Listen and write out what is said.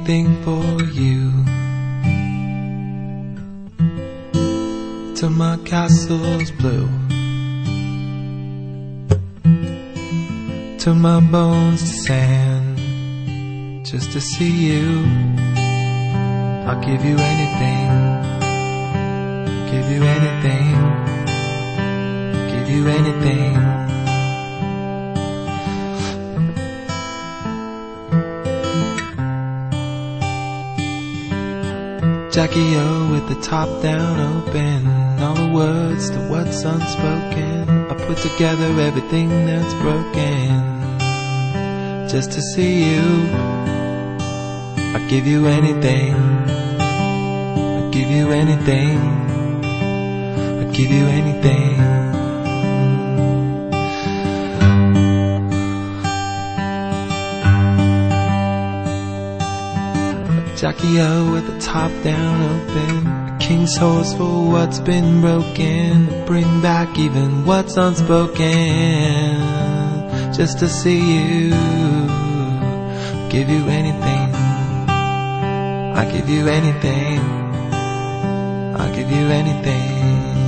anything for you. Till my castle's blue, till my bones to sand, just to see you. I'll give you anything, give you anything, give you anything. Jackie O with the top down open, all the words to what's unspoken. I put together everything that's broken, just to see you. I'll give you anything, I'll give you anything, I'll give you anything. Jackie O with the top down open, a king's horse for what's been broken, bring back even what's unspoken, just to see you. Give you anything, I give you anything, I give you anything.